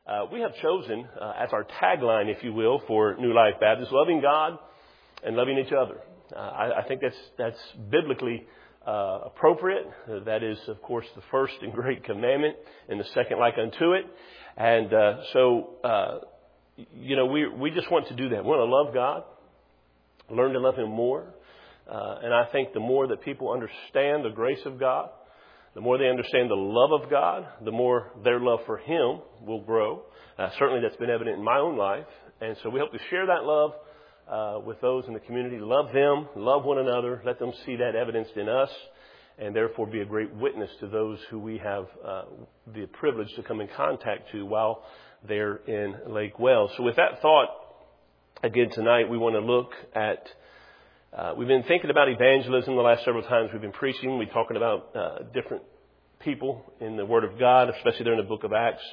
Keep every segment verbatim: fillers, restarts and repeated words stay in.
Uh, we have chosen uh, as our tagline, if you will, for New Life Baptist, loving God and loving each other. Uh, I, I think that's that's biblically uh, appropriate. Uh, that is, of course, the first and great commandment, and the second like unto it. And uh, so, uh, you know, we we just want to do that. We want to love God, learn to love Him more. Uh, and I think the more that people understand the grace of God, the more they understand the love of God, the more their love for Him will grow. Uh, certainly that's been evident in my own life. And so we hope to share that love uh, with those in the community. Love them, love one another, let them see that evidenced in us, and therefore be a great witness to those who we have uh, the privilege to come in contact to while they're in Lake Wales. So with that thought, again tonight we want to look at Uh, we've been thinking about evangelism the last several times we've been preaching. We're talking about uh, different people in the Word of God, especially there in the book of Acts.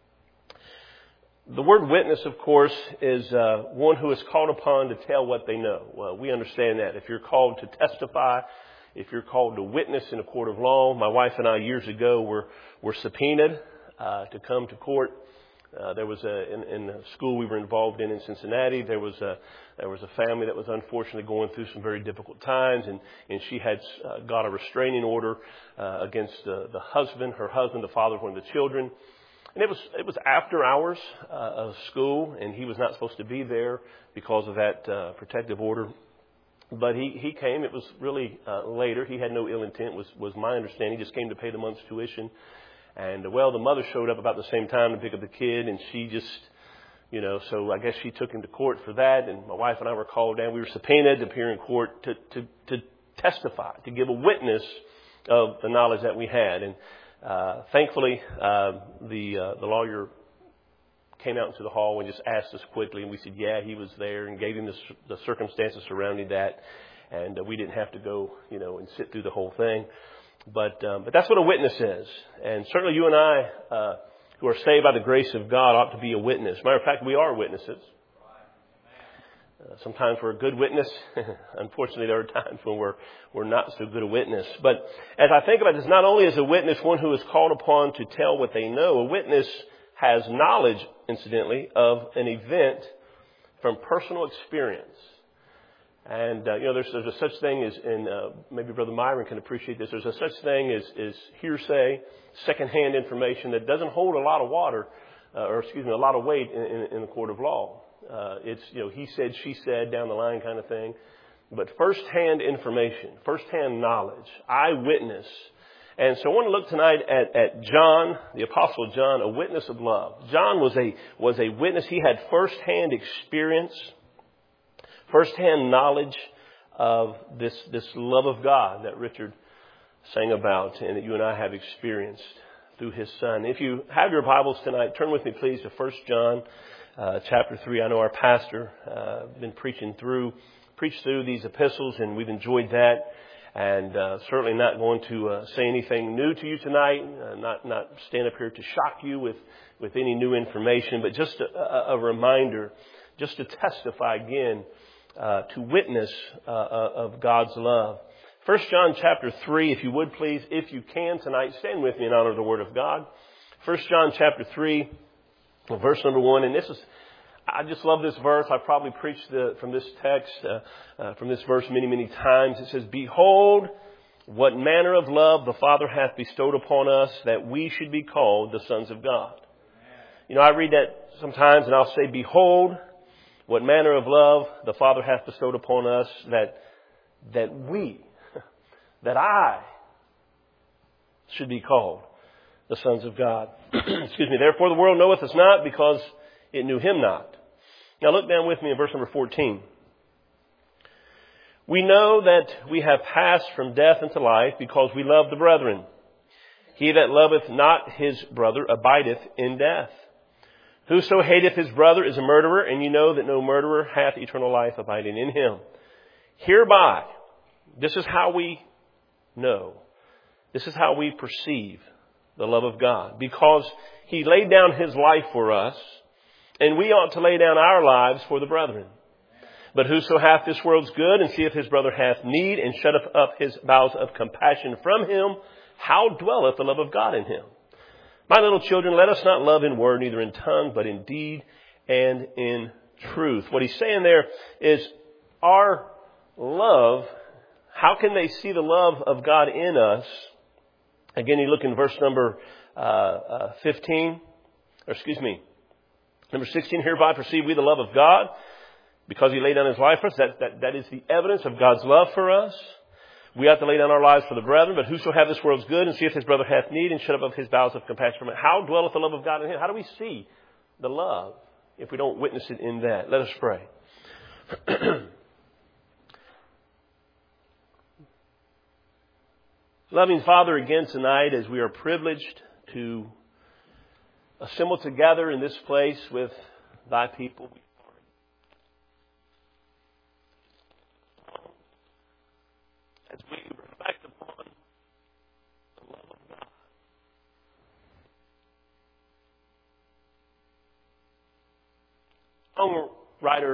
The word witness, of course, is uh, one who is called upon to tell what they know. Well, we understand that. If you're called to testify, if you're called to witness in a court of law, my wife and I years ago were, were subpoenaed uh, to come to court. Uh, there was a, in, in the school we were involved in in Cincinnati, there was a, there was a family that was unfortunately going through some very difficult times, and, and she had uh, got a restraining order uh, against the, the husband, her husband, the father of one of the children. And it was, it was after hours uh, of school, and he was not supposed to be there because of that uh, protective order. But he, he came. It was really uh, later. He had no ill intent, was, was my understanding. He just came to pay the month's tuition. And, well, the mother showed up about the same time to pick up the kid, and she just, you know, so I guess she took him to court for that, and my wife and I were called down. We were subpoenaed to appear in court to, to, to testify, to give a witness of the knowledge that we had. And uh, thankfully, uh, the uh, the lawyer came out into the hall and just asked us quickly, and we said, yeah, he was there, and gave him the, the circumstances surrounding that, and uh, we didn't have to go, you know, and sit through the whole thing. But um, but that's what a witness is. And certainly you and I, uh, who are saved by the grace of God, ought to be a witness. Matter of fact, we are witnesses. Uh, sometimes we're a good witness. Unfortunately, there are times when we're, we're not so good a witness. But as I think about this, not only is a witness one who is called upon to tell what they know, a witness has knowledge, incidentally, of an event from personal experience. And, uh, you know, there's, there's a such thing as, and uh, maybe Brother Myron can appreciate this, there's a such thing as, as hearsay, secondhand information that doesn't hold a lot of water, uh, or excuse me, a lot of weight in, in, in the court of law. Uh, it's, you know, he said, she said, down the line kind of thing. But firsthand information, firsthand knowledge, eyewitness. And so I want to look tonight at, at John, the Apostle John, a witness of love. John was a, was a witness. He had firsthand experience, firsthand knowledge of this, this love of God that Richard sang about and that you and I have experienced through His Son. If you have your Bibles tonight, turn with me please to First John uh, chapter three. I know our pastor uh, been preaching through, preached through these epistles, and we've enjoyed that. And uh, certainly not going to uh, say anything new to you tonight, uh, not not stand up here to shock you with, with any new information, but just a, a, a reminder, just to testify again, Uh, to witness uh, of God's love. First John chapter three, if you would please, if you can tonight, stand with me in honor of the Word of God. First John chapter three, verse number one, and this is, I just love this verse. I probably preached the, from this text, uh, uh, from this verse many, many times. It says, "Behold, what manner of love the Father hath bestowed upon us, that we should be called the sons of God." You know, I read that sometimes and I'll say, "Behold, what manner of love the Father hath bestowed upon us, that that we, that I should be called the sons of God." Excuse me. "Therefore the world knoweth us not, because it knew Him not." Now look down with me in verse number fourteen. "We know that we have passed from death into life, because we love the brethren. He that loveth not his brother abideth in death. Whoso hateth his brother is a murderer, and you know that no murderer hath eternal life abiding in him. Hereby," this is how we know, this is how we perceive the love of God, "because He laid down His life for us, and we ought to lay down our lives for the brethren. But whoso hath this world's good, and seeth his brother hath need, and shutteth up his bowels of compassion from him, how dwelleth the love of God in him?" My little children, let us not love in word, neither in tongue, but in deed and in truth. What he's saying there is our love, how can they see the love of God in us? Again, you look in verse number uh, uh, fifteen, or excuse me, number sixteen, hereby perceive we the love of God, because he laid down his life for us. That, that, that is the evidence of God's love for us. We ought to lay down our lives for the brethren, but whoso hath this world's good, and seeth his brother hath need, and shut up of his bowels of compassion from it. How dwelleth the love of God in him? How do we see the love if we don't witness it in that? Let us pray. Loving Father, again tonight, as we are privileged to assemble together in this place with thy people, as we reflect upon the love of God. Songwriter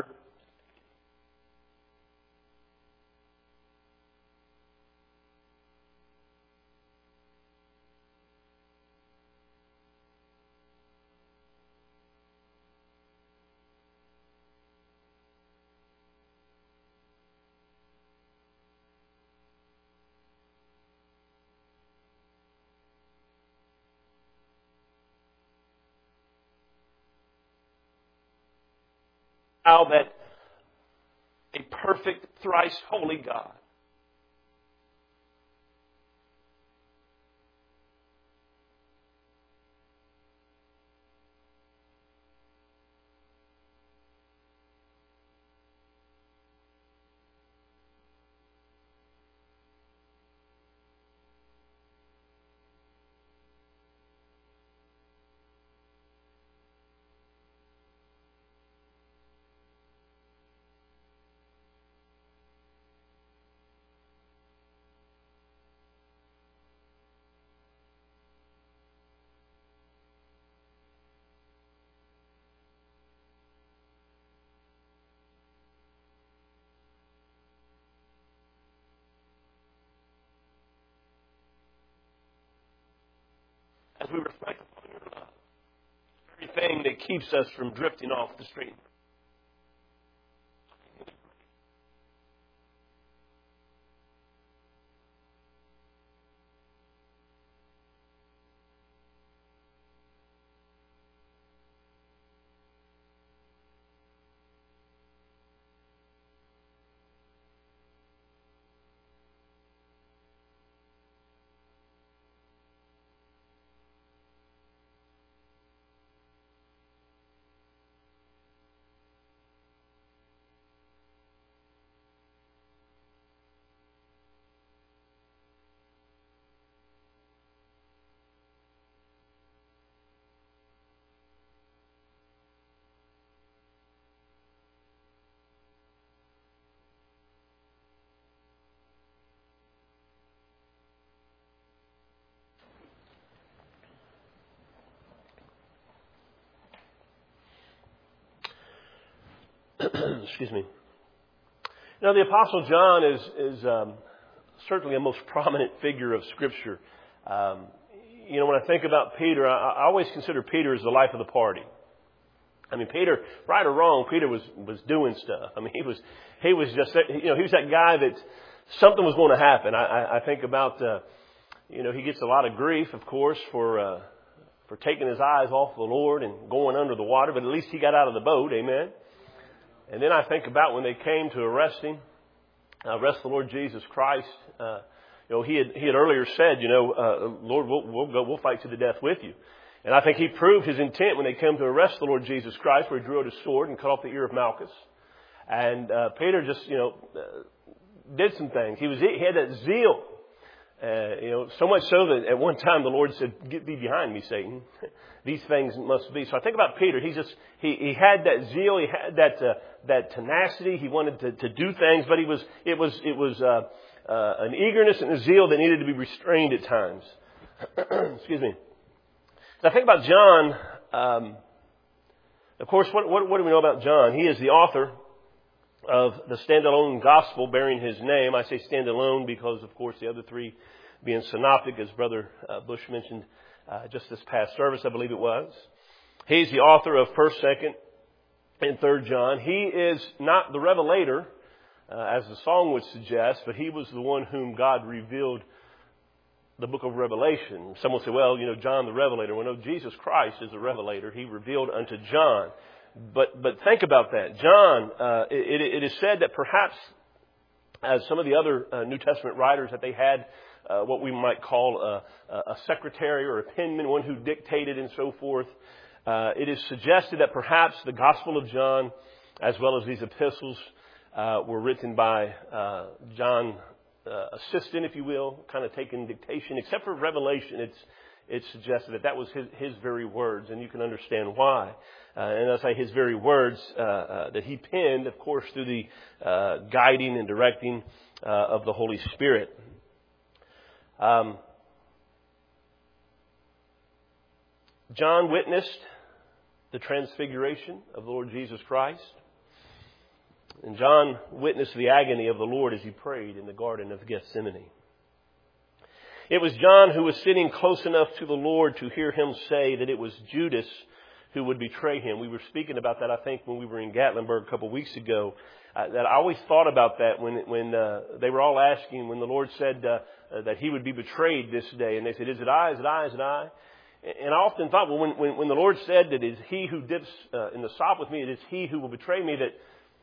how that a perfect, thrice holy God as we reflect upon your love, everything that keeps us from drifting off the stream. Excuse me. Now, the Apostle John is is um, certainly a most prominent figure of Scripture. Um, you know, when I think about Peter, I, I always consider Peter as the life of the party. I mean, Peter, right or wrong, Peter was was doing stuff. I mean, he was he was just you know he was that guy that something was going to happen. I, I, I think about uh, you know he gets a lot of grief, of course, for uh, for taking his eyes off the Lord and going under the water, but at least he got out of the boat. Amen. And then I think about when they came to arrest him, uh, arrest the Lord Jesus Christ. Uh, you know, he had he had earlier said, you know, uh, Lord, we'll, we'll go, we'll fight to the death with you. And I think he proved his intent when they came to arrest the Lord Jesus Christ, where he drew out his sword and cut off the ear of Malchus. And uh, Peter just, you know, uh, did some things. He was he had that zeal, uh, you know, so much so that at one time the Lord said, "Get thee behind me, Satan." These things must be. So I think about Peter. He just he, he had that zeal. He had that uh, that tenacity. He wanted to, to do things, but he was it was it was uh, uh, an eagerness and a zeal that needed to be restrained at times. Excuse me. Now, I think about John. Um, of course, what, what what do we know about John? He is the author of the standalone gospel bearing his name. I say standalone because, of course, the other three being synoptic, as Brother uh, Bush mentioned uh, just this past service, I believe it was. He's the author of First, Second, and Third John. He is not the revelator, uh, as the song would suggest, but he was the one whom God revealed the book of Revelation. Some will say, well, you know, John the Revelator. Well, no, Jesus Christ is the revelator. He revealed unto John. But but think about that. John, uh, it, it is said that perhaps, as some of the other uh, New Testament writers, that they had uh, what we might call a, a secretary or a penman, one who dictated and so forth. Uh, it is suggested that perhaps the Gospel of John, as well as these epistles, uh, were written by uh, John, uh, assistant, if you will, kind of taking dictation. Except for Revelation, it's it's suggested that that was his, his very words, and you can understand why. Uh, and I say his very words uh, uh, that he penned, of course, through the uh, guiding and directing uh, of the Holy Spirit. Um, John witnessed the transfiguration of the Lord Jesus Christ. And John witnessed the agony of the Lord as he prayed in the Garden of Gethsemane. It was John who was sitting close enough to the Lord to hear him say that it was Judas who would betray him. We were speaking about that, I think, when we were in Gatlinburg a couple of weeks ago. Uh, that I always thought about that when when uh, they were all asking, when the Lord said uh, uh, that he would be betrayed this day. And they said, is it I, is it I, is it I? And I often thought, well, when, when, when the Lord said that it is he who dips uh, in the sop with me, it is he who will betray me, that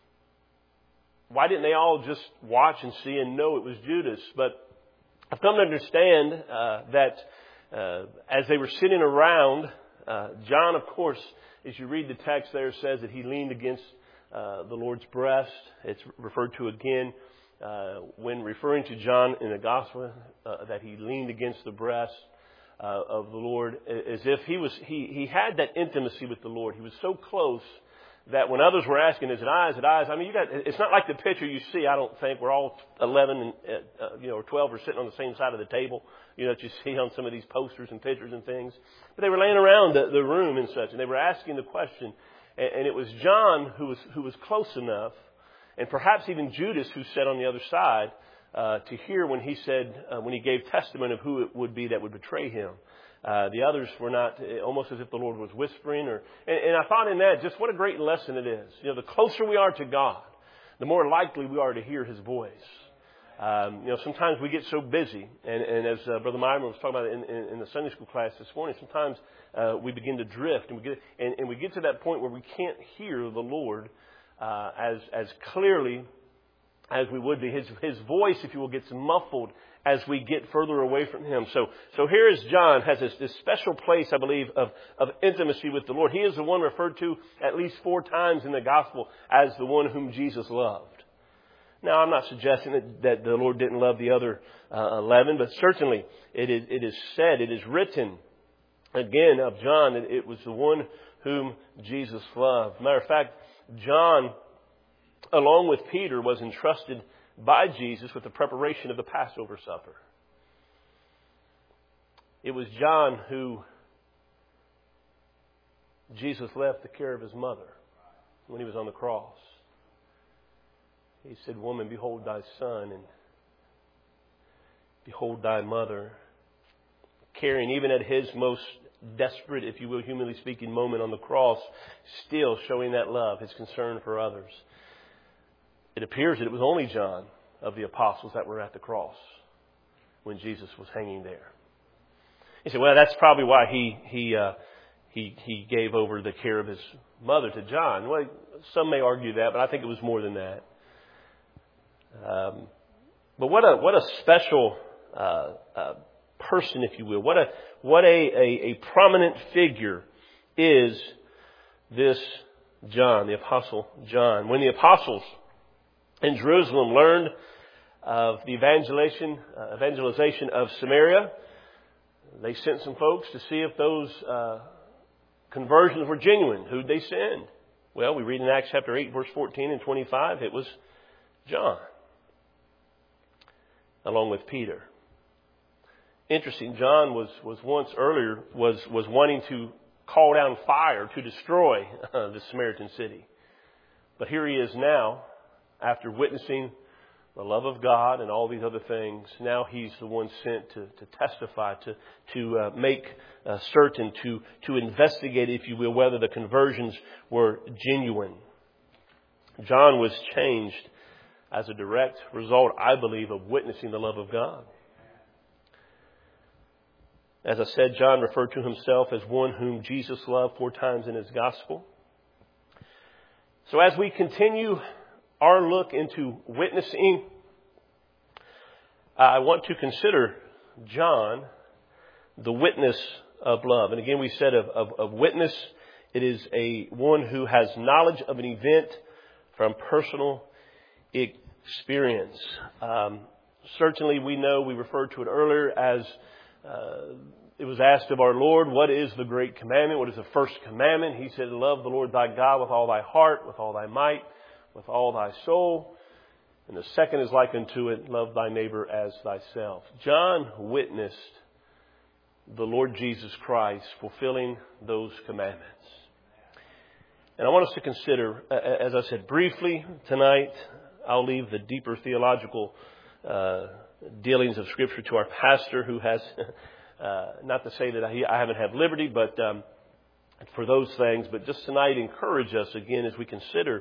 why didn't they all just watch and see and know it was Judas? But I've come to understand uh, that uh, as they were sitting around, uh, John, of course, as you read the text there, says that he leaned against uh, the Lord's breast. It's referred to again uh, when referring to John in the Gospel, uh, that he leaned against the breast uh, of the Lord, as if he was he he had that intimacy with the Lord. He was so close that when others were asking, is it I, is it I? I mean, you got, it's not like the picture you see, I don't think, where all eleven and, uh, you know, or twelve are sitting on the same side of the table, you know, that you see on some of these posters and pictures and things. But they were laying around the, the room and such, and they were asking the question. And, and it was John who was, who was close enough, and perhaps even Judas who sat on the other side, uh, to hear when he said, uh, when he gave testimony of who it would be that would betray him. Uh, the others were not, almost as if the Lord was whispering. Or, and, and I thought in that, just what a great lesson it is. You know, the closer we are to God, the more likely we are to hear His voice. Um, you know, sometimes we get so busy, and, and as uh, Brother Myron was talking about in, in, in the Sunday school class this morning, sometimes uh, we begin to drift, and we get and, and we get to that point where we can't hear the Lord uh, as as clearly as we would be. His His voice, if you will, gets muffled as we get further away from Him. So, so here is John, has this, this special place, I believe, of, of intimacy with the Lord. He is the one referred to at least four times in the Gospel as the one whom Jesus loved. Now, I'm not suggesting that, that the Lord didn't love the other uh, eleven, but certainly it is, it is said, it is written again of John that it was the one whom Jesus loved. Matter of fact, John, along with Peter, was entrusted by Jesus with the preparation of the Passover supper. It was John who Jesus left the care of his mother when He was on the cross. He said, "Woman, behold thy son, and behold thy mother," carrying even at His most desperate, if you will, humanly speaking, moment on the cross, still showing that love, His concern for others. It appears that it was only John of the apostles that were at the cross when Jesus was hanging there. You say, well, that's probably why he he uh, he he gave over the care of his mother to John. Well, some may argue that, but I think it was more than that. Um, but what a what a special uh, uh, person, if you will. What a what a, a, a prominent figure is this John, the Apostle John. When the apostles in Jerusalem learned of the evangelization, uh, evangelization of Samaria, they sent some folks to see if those uh, conversions were genuine. Who'd they send? Well, we read in Acts chapter eight, verse fourteen and twenty-five, it was John, along with Peter. Interesting, John was, was once earlier, was, was wanting to call down fire to destroy uh, the Samaritan city. But here he is now, after witnessing the love of God and all these other things. Now He's the one sent to, to testify, to, to uh, make uh, certain, to, to investigate, if you will, whether the conversions were genuine. John was changed as a direct result, I believe, of witnessing the love of God. As I said, John referred to himself as one whom Jesus loved four times in his gospel. So as we continue our look into witnessing, I want to consider John, the witness of love. And again, we said of, of, of witness, it is a one who has knowledge of an event from personal experience. Um, certainly we know, we referred to it earlier as uh, it was asked of our Lord, what is the great commandment? What is the first commandment? He said, love the Lord thy God with all thy heart, with all thy might, with all thy soul. And the second is like unto it, love thy neighbor as thyself. John witnessed the Lord Jesus Christ fulfilling those commandments. And I want us to consider, as I said briefly tonight, I'll leave the deeper theological uh, dealings of Scripture to our pastor, who has, uh, not to say that I, I haven't had liberty, but um, for those things. But just tonight, encourage us again as we consider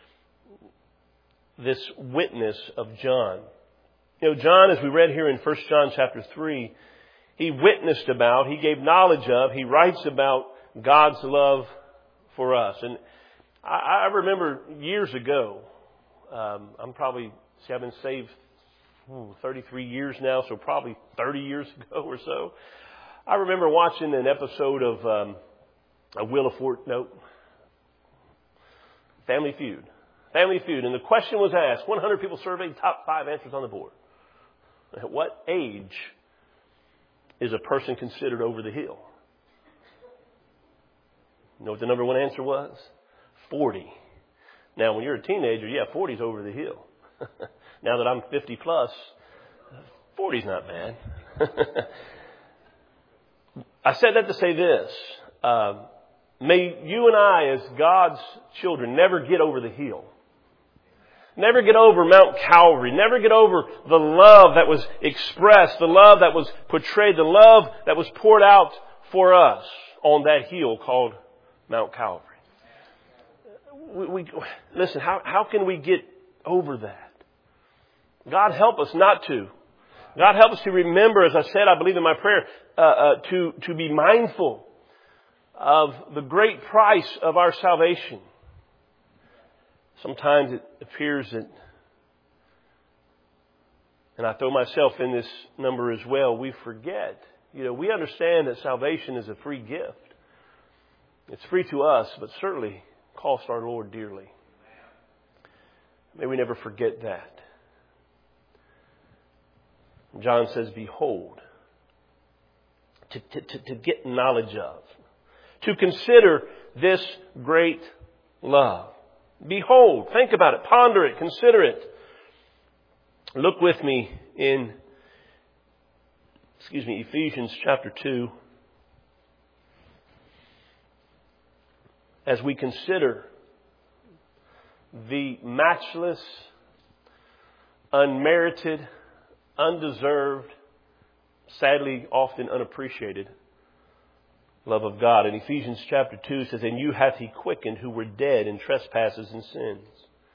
this witness of John. You know, John, as we read here in First John chapter three, he witnessed about, he gave knowledge of, he writes about God's love for us. And I, I remember years ago, um, I'm probably, see, I've been saved ooh, thirty-three years now, so probably thirty years ago or so. I remember watching an episode of um, a Wheel of Fortune, no, Family Feud. Family Feud. And the question was asked, one hundred people surveyed, top five answers on the board. At what age is a person considered over the hill? You know what the number one answer was? forty. Now, when you're a teenager, yeah, forty is over the hill. Now that I'm fifty plus, forty is not bad. I said that to say this. Uh, may you and I, as God's children, never get over the hill. Never get over Mount Calvary. Never get over the love that was expressed, the love that was portrayed, the love that was poured out for us on that hill called Mount Calvary. We, we, listen, how, how can we get over that? God help us not to. God help us to remember, as I said, I believe in my prayer, uh, uh, to, to be mindful of the great price of our salvation. Sometimes it appears that, and I throw myself in this number as well, we forget. You know, we understand that salvation is a free gift. It's free to us, but certainly cost our Lord dearly. May we never forget that. John says, behold, to, to, to, to get knowledge of, to consider this great love. Behold, think about it, ponder it, consider it. Look with me in, excuse me, Ephesians chapter two. As we consider the matchless, unmerited, undeserved, sadly often unappreciated love of God. In Ephesians chapter two, it says, and you hath He quickened who were dead in trespasses and sins,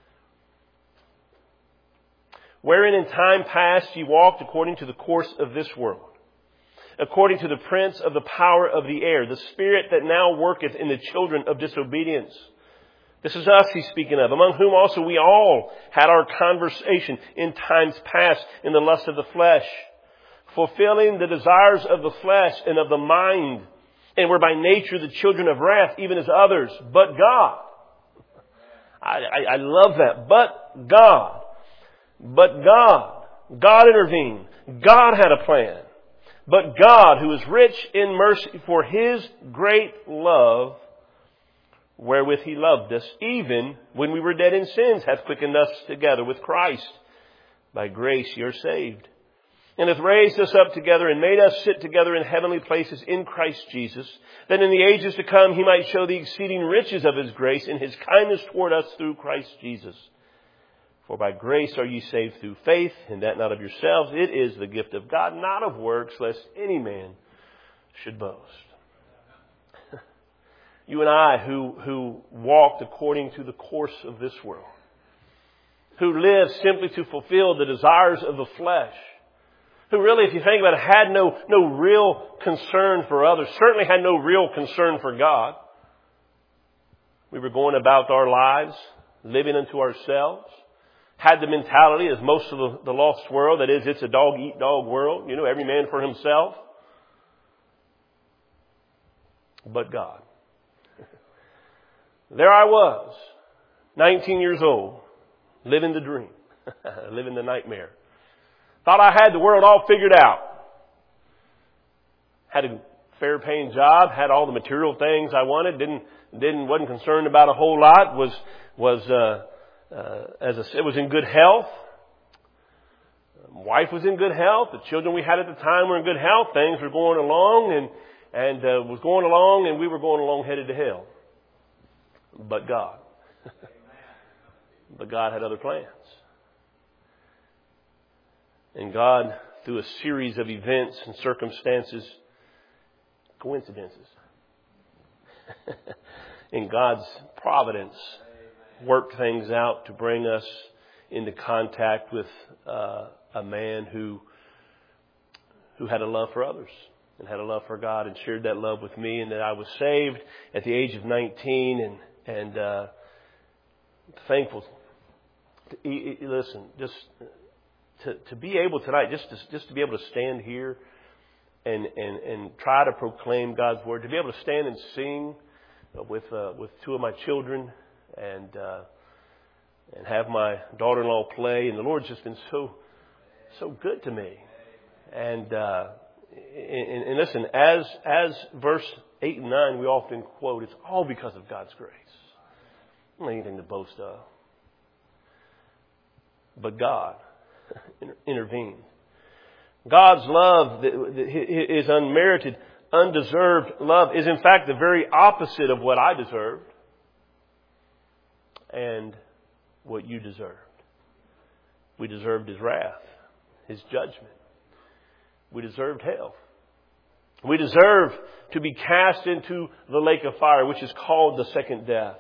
wherein in time past ye walked according to the course of this world, according to the prince of the power of the air, the spirit that now worketh in the children of disobedience. This is us he's speaking of, among whom also we all had our conversation in times past in the lust of the flesh, fulfilling the desires of the flesh and of the mind, and were by nature the children of wrath, even as others. But God. I, I, I love that. But God. But God. God intervened. God had a plan. But God, who is rich in mercy for His great love, wherewith He loved us, even when we were dead in sins, hath quickened us together with Christ. By grace ye are saved. And hath raised us up together and made us sit together in heavenly places in Christ Jesus, that in the ages to come He might show the exceeding riches of His grace and His kindness toward us through Christ Jesus. For by grace are ye saved through faith, and that not of yourselves. It is the gift of God, not of works, lest any man should boast. You and I who, who walked according to the course of this world, who lived simply to fulfill the desires of the flesh, who really, if you think about it, had no, no real concern for others, certainly had no real concern for God. We were going about our lives, living unto ourselves, had the mentality, as most of the, the lost world, that is, it's a dog-eat-dog world, you know, every man for himself. But God. There I was, nineteen years old, living the dream, living the nightmare. Thought I had the world all figured out. Had a fair paying job, had all the material things I wanted, didn't, didn't, wasn't concerned about a whole lot, was, was, uh, Uh, as I said, was in good health. My wife was in good health. The children we had at the time were in good health. Things were going along and, and, uh, was going along and we were going along headed to hell. But God. But God had other plans. And God, through a series of events and circumstances, coincidences, in God's providence, worked things out to bring us into contact with uh, a man who who had a love for others and had a love for God and shared that love with me, and that I was saved at the age of nineteen and and uh, thankful. To, listen, just to to be able tonight, just to, just to be able to stand here and and and try to proclaim God's word, to be able to stand and sing with uh, with two of my children. And uh, and have my daughter-in-law play, and the Lord's just been so so good to me. And uh, and, and listen, as as verse eight and nine we often quote, it's all because of God's grace. Not anything to boast of, but God intervened. God's love, His unmerited, undeserved love, is in fact the very opposite of what I deserved. And what you deserved. We deserved His wrath, His judgment. We deserved hell. We deserve to be cast into the lake of fire, which is called the second death.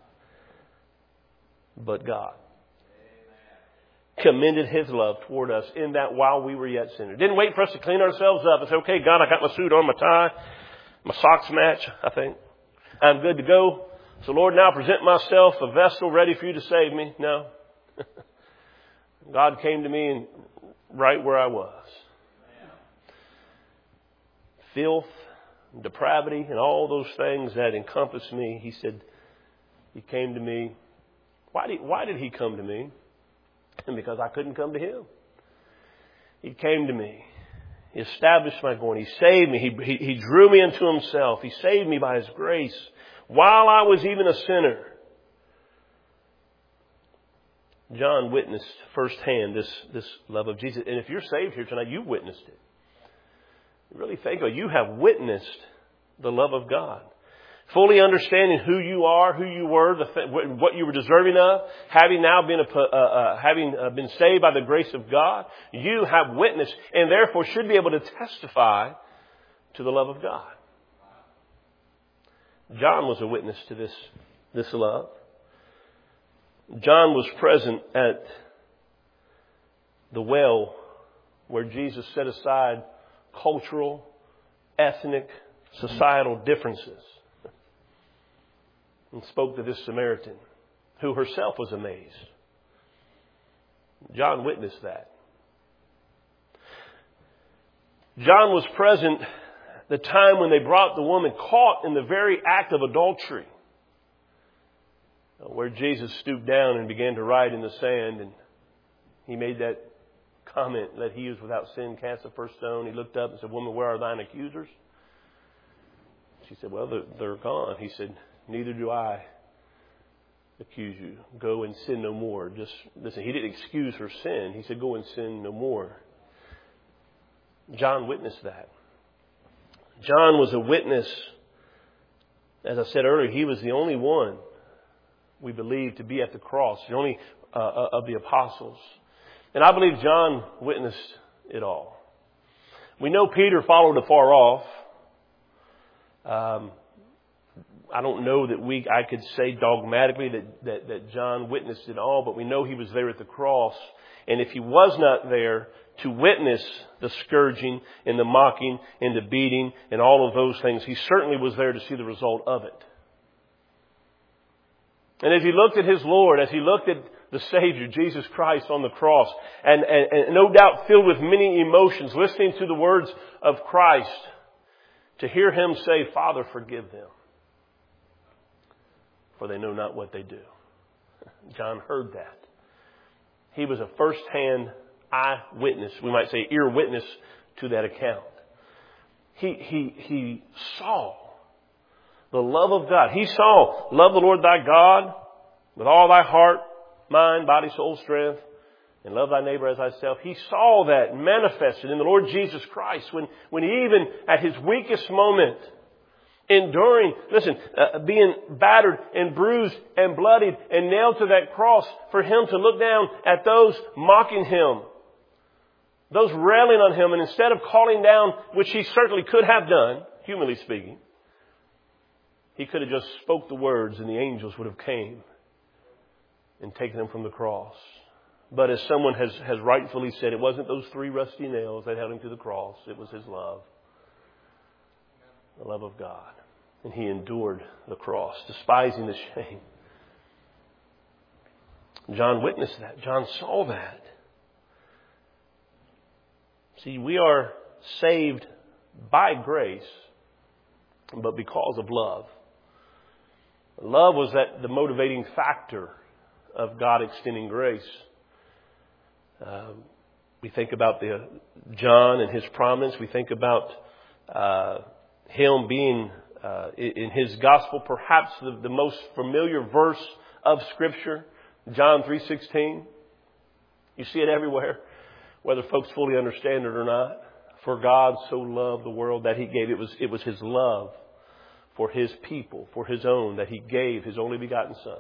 But God commended His love toward us in that while we were yet sinners. Didn't wait for us to clean ourselves up and say, okay, God, I got my suit on, my tie, my socks match, I think. I'm good to go. So Lord, now present myself a vessel ready for you to save me. No. God came to me and right where I was. Filth, depravity, and all those things that encompass me. He said, He came to me. Why did, why did He come to me? And because I couldn't come to Him. He came to me. He established my going. He saved me. He, he, he drew me into Himself. He saved me by His grace. While I was even a sinner. John witnessed firsthand this, this love of Jesus. And if you're saved here tonight, you've witnessed it. Really think of it. You have witnessed the love of God. Fully understanding who you are, who you were, the, what you were deserving of, having now been a, uh, uh, having uh, been saved by the grace of God, you have witnessed and therefore should be able to testify to the love of God. John was a witness to this, this love. John was present at the well where Jesus set aside cultural, ethnic, societal differences and spoke to this Samaritan who herself was amazed. John witnessed that. John was present the time when they brought the woman caught in the very act of adultery, where Jesus stooped down and began to write in the sand, and He made that comment, "Let he who is without sin cast the first stone." He looked up and said, "Woman, where are thine accusers?" She said, "Well, they're, they're gone." He said, "Neither do I accuse you. Go and sin no more." Just listen, He didn't excuse her sin. He said, "Go and sin no more." John witnessed that. John was a witness. As I said earlier, he was the only one we believe to be at the cross. The only uh, of the apostles. And I believe John witnessed it all. We know Peter followed afar off. Um, I don't know that we, I could say dogmatically that, that, that John witnessed it all, but we know he was there at the cross. And if he was not there to witness the scourging and the mocking and the beating and all of those things, he certainly was there to see the result of it. And as he looked at his Lord, as he looked at the Savior, Jesus Christ, on the cross, and, and, and no doubt filled with many emotions, listening to the words of Christ, to hear him say, Father, forgive them, for they know not what they do. John heard that. He was a first-hand eyewitness, we might say ear witness to that account. He, he, he saw the love of God. He saw, love the Lord thy God with all thy heart, mind, body, soul, strength, and love thy neighbor as thyself. He saw that manifested in the Lord Jesus Christ when, when he even at his weakest moment, enduring, listen, uh, being battered and bruised and bloodied and nailed to that cross, for him to look down at those mocking him, those railing on him, and instead of calling down, which he certainly could have done, humanly speaking, he could have just spoke the words and the angels would have came and taken him from the cross. But as someone has, has rightfully said, it wasn't those three rusty nails that held him to the cross. It was his love. The love of God. And he endured the cross, despising the shame. John witnessed that. John saw that. See, we are saved by grace, but because of love. Love was that the motivating factor of God extending grace. Uh, we think about the John and his promise. We think about uh, him being uh, in his gospel, perhaps the, the most familiar verse of Scripture, John three sixteen. You see it everywhere, whether folks fully understand it or not. For God so loved the world that he gave. It was, it was his love for his people, for his own, that he gave his only begotten Son.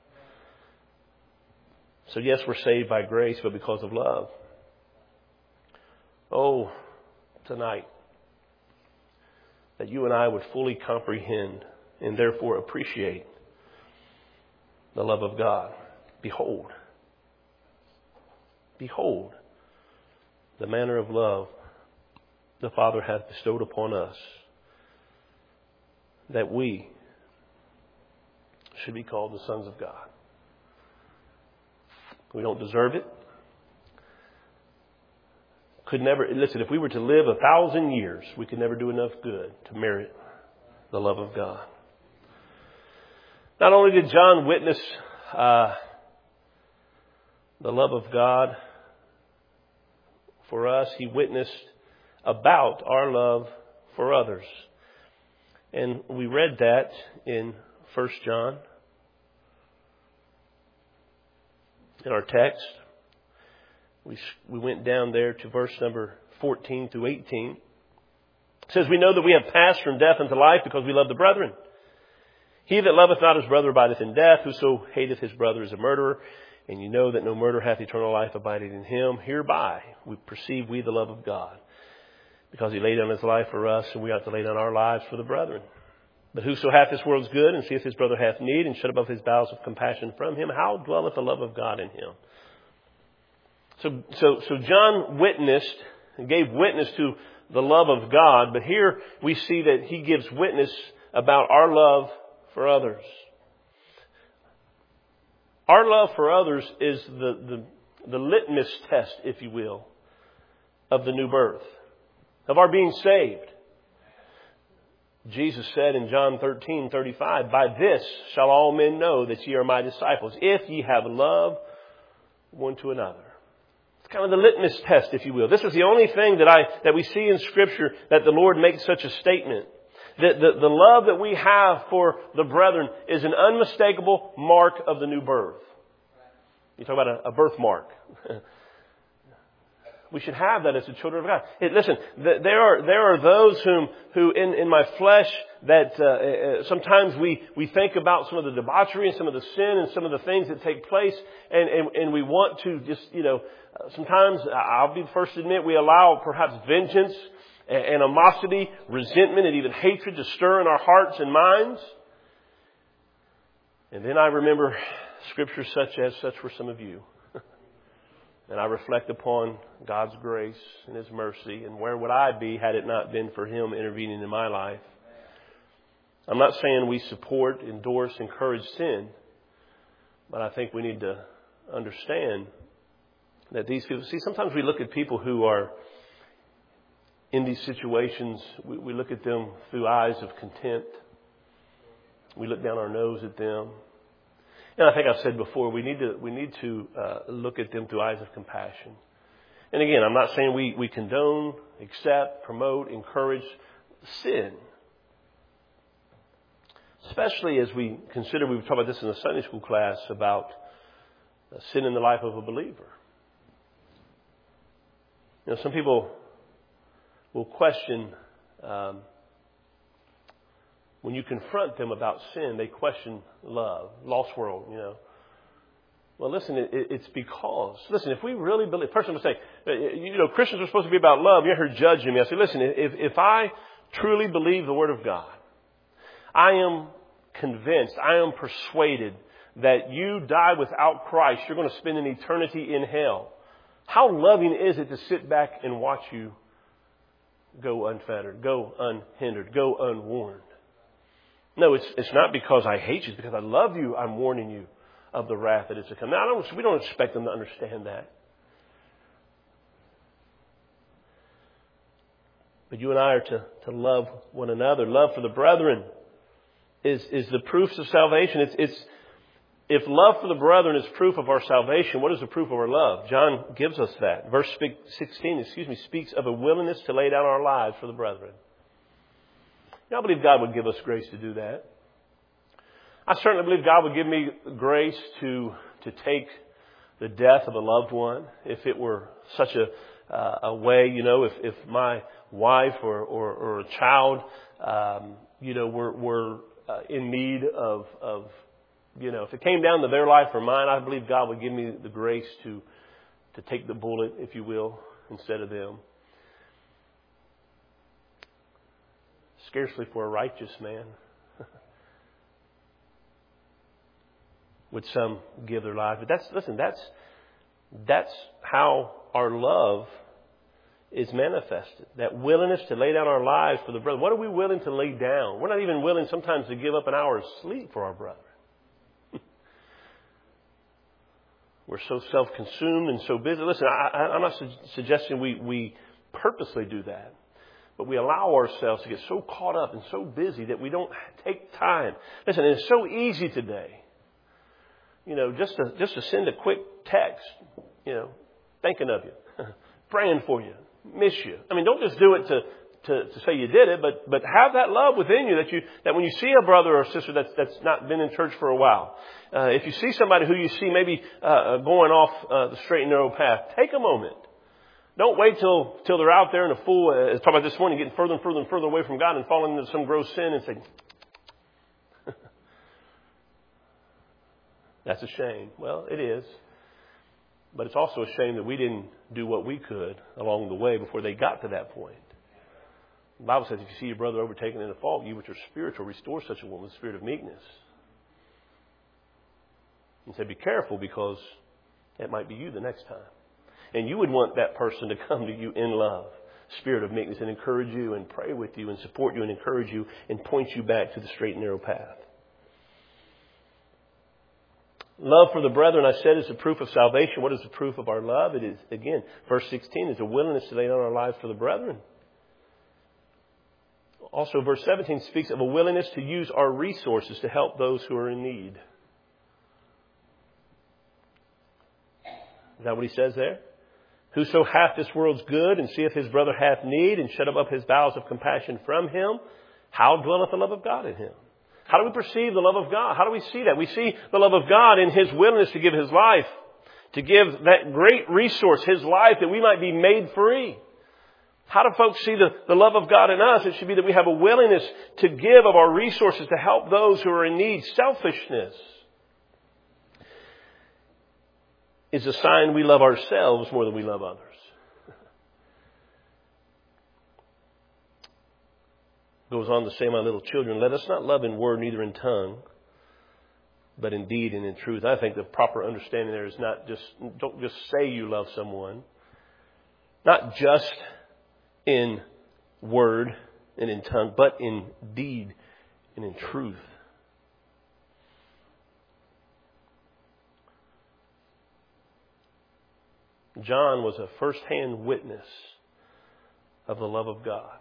So yes, we're saved by grace, but because of love. Oh, tonight, that you and I would fully comprehend and therefore appreciate the love of God. Behold, behold, the manner of love the Father hath bestowed upon us, that we should be called the sons of God. We don't deserve it. Could never, listen, if we were to live a thousand years, we could never do enough good to merit the love of God. Not only did John witness uh, the love of God for us, he witnessed about our love for others. And we read that in First John. In our text, we we went down there to verse number fourteen through eighteen. It says, we know that we have passed from death unto life because we love the brethren. He that loveth not his brother abideth in death. Whoso hateth his brother is a murderer. And you know that no murderer hath eternal life abiding in him. Hereby we perceive we the love of God, because he laid down his life for us, and we ought to lay down our lives for the brethren. But whoso hath this world's good, and seeth his brother hath need, and shut above his bowels of compassion from him, how dwelleth the love of God in him? So, so, so John witnessed and gave witness to the love of God, but here we see that he gives witness about our love for others. Our love for others is the, the, the litmus test, if you will, of the new birth, of our being saved. Jesus said in John thirteen thirty-five, by this shall all men know that ye are my disciples, if ye have love one to another. It's kind of the litmus test, if you will. This is the only thing that I that we see in Scripture that the Lord makes such a statement. That the, the love that we have for the brethren is an unmistakable mark of the new birth. You talk about a, a birthmark. We should have that as the children of God. Hey, listen, th- there are there are those whom who in, in my flesh that uh, uh, sometimes we, we think about some of the debauchery and some of the sin and some of the things that take place, and, and, and we want to just, you know, sometimes I'll be the first to admit we allow perhaps vengeance, animosity, resentment, and even hatred to stir in our hearts and minds. And then I remember scriptures such as such were some of you. And I reflect upon God's grace and His mercy, and where would I be had it not been for Him intervening in my life? I'm not saying we support, endorse, encourage sin, but I think we need to understand that these people, see, sometimes we look at people who are in these situations, we, we look at them through eyes of contempt. We look down our nose at them. And I think I've said before, we need to we need to uh, look at them through eyes of compassion. And again, I'm not saying we, we condone, accept, promote, encourage sin. Especially as we consider, we talked about this in the Sunday school class, about uh, sin in the life of a believer. You know, some people will question, um, when you confront them about sin, they question love, lost world, you know. Well, listen, it, it's because, listen, if we really believe, a person will say, you know, Christians are supposed to be about love. You're here judging me. I say, listen, if, if I truly believe the Word of God, I am convinced, I am persuaded that you die without Christ, you're going to spend an eternity in hell. How loving is it to sit back and watch you go unfettered, go unhindered, go unwarned? No, it's it's not because I hate you. It's because I love you. I'm warning you of the wrath that is to come. Now, I don't, we don't expect them to understand that. But you and I are to, to love one another. Love for the brethren is, is the proofs of salvation. It's, it's if love for the brethren is proof of our salvation, what is the proof of our love? John gives us that. Verse sixteen, excuse me, speaks of a willingness to lay down our lives for the brethren. I believe God would give us grace to do that. I certainly believe God would give me grace to to take the death of a loved one, if it were such a uh, a way, you know, if, if my wife or, or, or a child, um, you know, were, were uh, in need of, of, you know, if it came down to their life or mine, I believe God would give me the grace to to take the bullet, if you will, instead of them. Scarcely for a righteous man would some give their life. But that's, listen, that's, that's how our love is manifested. That willingness to lay down our lives for the brother. What are we willing to lay down? We're not even willing sometimes to give up an hour of sleep for our brother. We're so self-consumed and so busy. Listen, I, I, I'm not su- suggesting we, we purposely do that. But we allow ourselves to get so caught up and so busy that we don't take time. Listen, it's so easy today, you know, just to just to send a quick text, you know, thinking of you, praying for you, miss you. I mean, don't just do it to, to, to say you did it, but but have that love within you that you that when you see a brother or sister that's that's not been in church for a while, uh, if you see somebody who you see maybe uh, going off uh, the straight and narrow path, take a moment. Don't wait till till they're out there in a full, uh, talk about this morning, getting further and further and further away from God and falling into some gross sin and say, that's a shame. Well, it is. But it's also a shame that we didn't do what we could along the way before they got to that point. The Bible says if you see your brother overtaken in a fault, you which are spiritual, restore such a one with the spirit of meekness. And say, be careful because it might be you the next time. And you would want that person to come to you in love, spirit of meekness, and encourage you and pray with you and support you and encourage you and point you back to the straight and narrow path. Love for the brethren, I said, is the proof of salvation. What is the proof of our love? It is, again, verse sixteen is a willingness to lay down our lives for the brethren. Also, verse seventeen speaks of a willingness to use our resources to help those who are in need. Is that what he says there? Whoso hath this world's good and seeth his brother hath need and shut up his bowels of compassion from him, how dwelleth the love of God in him? How do we perceive the love of God? How do we see that? We see the love of God in his willingness to give his life, to give that great resource, His life, that we might be made free. How do folks see the, the love of God in us? It should be that we have a willingness to give of our resources to help those who are in need. Selfishness is a sign we love ourselves more than we love others. Goes on to say, my little children, let us not love in word, neither in tongue, but in deed and in truth. I think the proper understanding there is not just, don't just say you love someone. Not just in word and in tongue, but in deed and in truth. John was a first-hand witness of the love of God.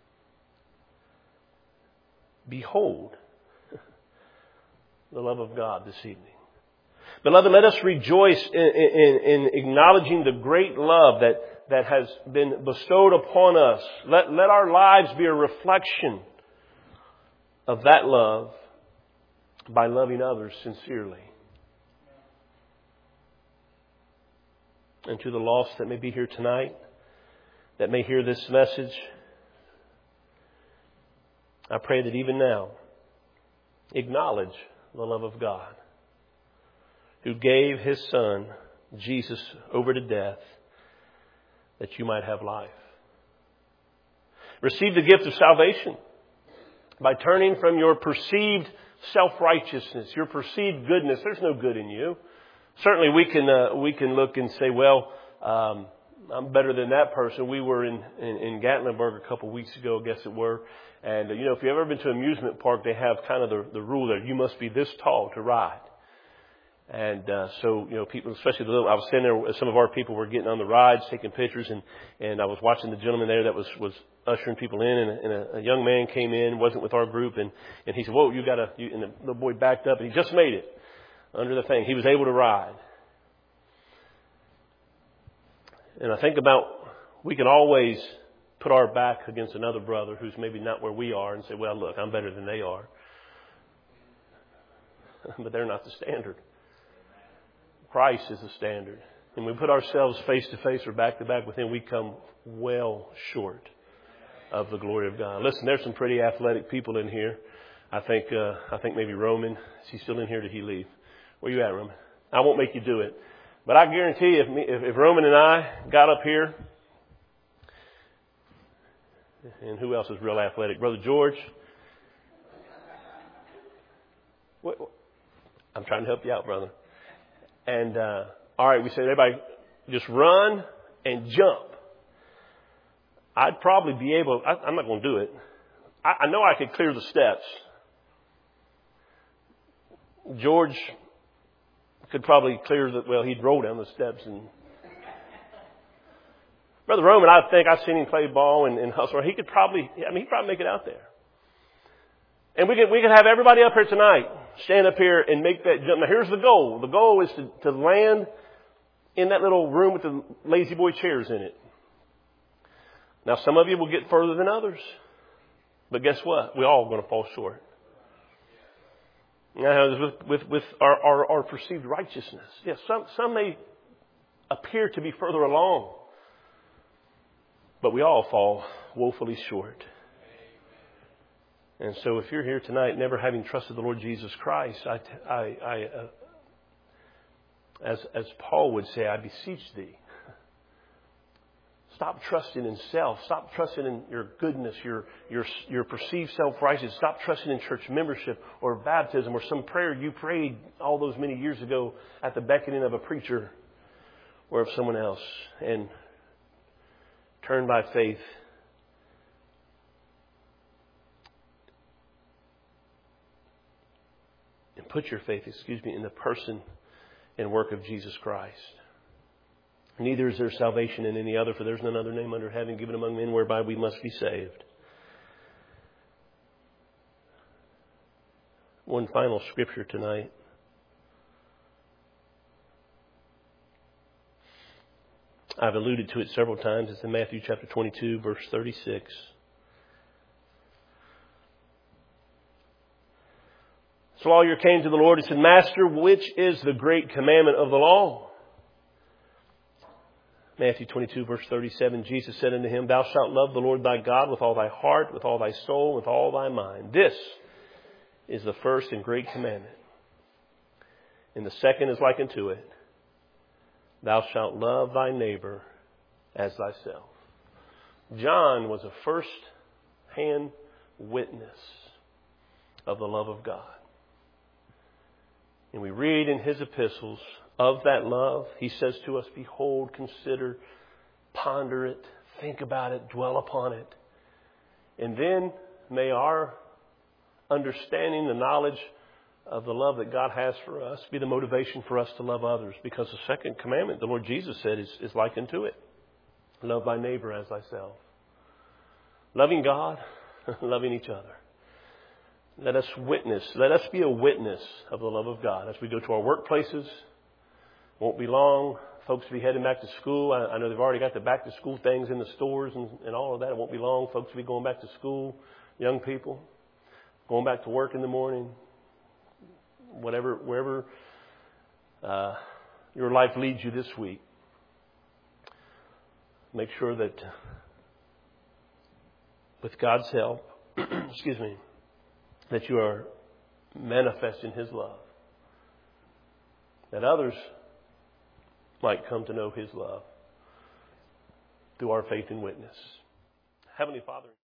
Behold the love of God this evening. Beloved, let us rejoice in, in, in acknowledging the great love that, that has been bestowed upon us. Let, let our lives be a reflection of that love by loving others sincerely. And to the lost that may be here tonight, that may hear this message, I pray that even now, acknowledge the love of God, who gave His Son, Jesus, over to death, that you might have life. Receive the gift of salvation by turning from your perceived self-righteousness, your perceived goodness. There's no good in you. Certainly we can uh, we can look and say, well, um, I'm better than that person. We were in, in, in Gatlinburg a couple of weeks ago, I guess it were. And, uh, you know, if you've ever been to an amusement park, they have kind of the, the rule that you must be this tall to ride. And uh, so, you know, people, especially the little, I was standing there, some of our people were getting on the rides, taking pictures, and, and I was watching the gentleman there that was, was ushering people in, and, a, and a, a young man came in, wasn't with our group, and, and he said, whoa, you got to, and the little boy backed up, and he just made it under the thing. He was able to ride. And I think about, we can always put our back against another brother who's maybe not where we are and say, well, look, I'm better than they are. But they're not the standard. Christ is the standard. And when we put ourselves face to face or back to back with Him, we come well short of the glory of God. Listen, there's some pretty athletic people in here. I think uh, I think maybe Roman. Is he still in here? Did he leave? Where you at, Roman? I won't make you do it. But I guarantee you, if, me, if, if Roman and I got up here, and who else is real athletic? Brother George. What, I'm trying to help you out, brother. And, uh, all right, we said, everybody just run and jump. I'd probably be able, I, I'm not going to do it. I, I know I could clear the steps. George could probably clear the, well, he'd roll down the steps. And Brother Roman, I think I've seen him play ball and, and hustle. He could probably, I mean, he'd probably make it out there. And we could, we could have everybody up here tonight, stand up here and make that jump. Now here's the goal. The goal is to, to land in that little room with the lazy boy chairs in it. Now some of you will get further than others. But guess what? We're all going to fall short. Now, with, with, with our, our, our perceived righteousness. Yes, some, some may appear to be further along. But we all fall woefully short. And so if you're here tonight never having trusted the Lord Jesus Christ, I, I, I uh, as, as Paul would say, I beseech thee, stop trusting in self. Stop trusting in your goodness, your, your, your perceived self-righteousness. Stop trusting in church membership or baptism or some prayer you prayed all those many years ago at the beckoning of a preacher or of someone else. And turn by faith and put your faith, excuse me, in the person and work of Jesus Christ. Neither is there salvation in any other, for there's none other name under heaven given among men whereby we must be saved. One final scripture tonight. I've alluded to it several times. It's in Matthew chapter twenty-two, verse thirty-six. So lawyer came to the Lord and said, Master, which is the great commandment of the law? Matthew twenty-two, verse thirty-seven, Jesus said unto him, Thou shalt love the Lord thy God with all thy heart, with all thy soul, with all thy mind. This is the first and great commandment. And the second is like unto it. Thou shalt love thy neighbor as thyself. John was a first-hand witness of the love of God. And we read in his epistles of that love. He says to us, behold, consider, ponder it, think about it, dwell upon it. And then may our understanding, the knowledge of the love that God has for us be the motivation for us to love others. Because the second commandment, the Lord Jesus said, is, is like unto it. Love thy neighbor as thyself. Loving God, loving each other. Let us witness, let us be a witness of the love of God as we go to our workplaces. Won't be long. Folks will be heading back to school. I, I know they've already got the back to school things in the stores and, and all of that. It won't be long. Folks will be going back to school. Young people going back to work in the morning. Whatever, wherever uh, your life leads you this week, make sure that with God's help, excuse me, that you are manifesting His love, that others might come to know His love through our faith and witness. Heavenly Father.